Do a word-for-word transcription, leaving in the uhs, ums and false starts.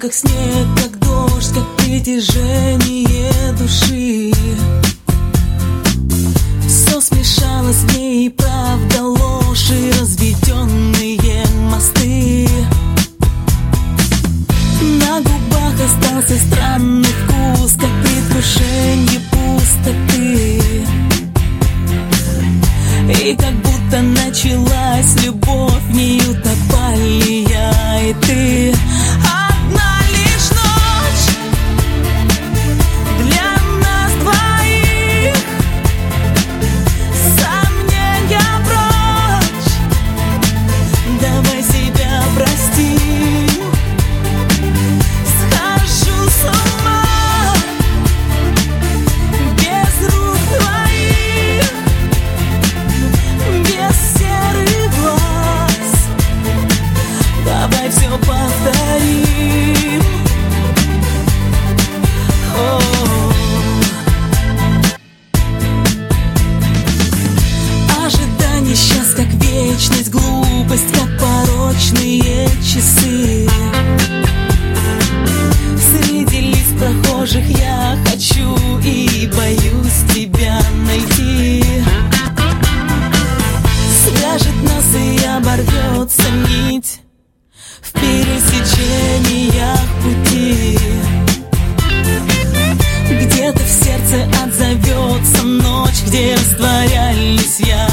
как снег, как дождь, как притяжение души. Все смешалось в ней, правда, ложь и разведенные мосты. На губах остался странный вкус, как предвкушенье пустоты. И как будто началась любовь, в ней утопали я и ты. Одна лишь ночь для нас двоих, сомнения прочь, давай себя простим. Схожу с ума без рук твоих, без серых глаз, давай все повторим. О-о-о. Ожидание сейчас как вечность, глупость как порочные часы. Среди лиц прохожих я хочу и боюсь тебя найти. Свяжет нас и оборвется нить в пересечениях пути. Где-то в сердце отзовется ночь, где растворялись я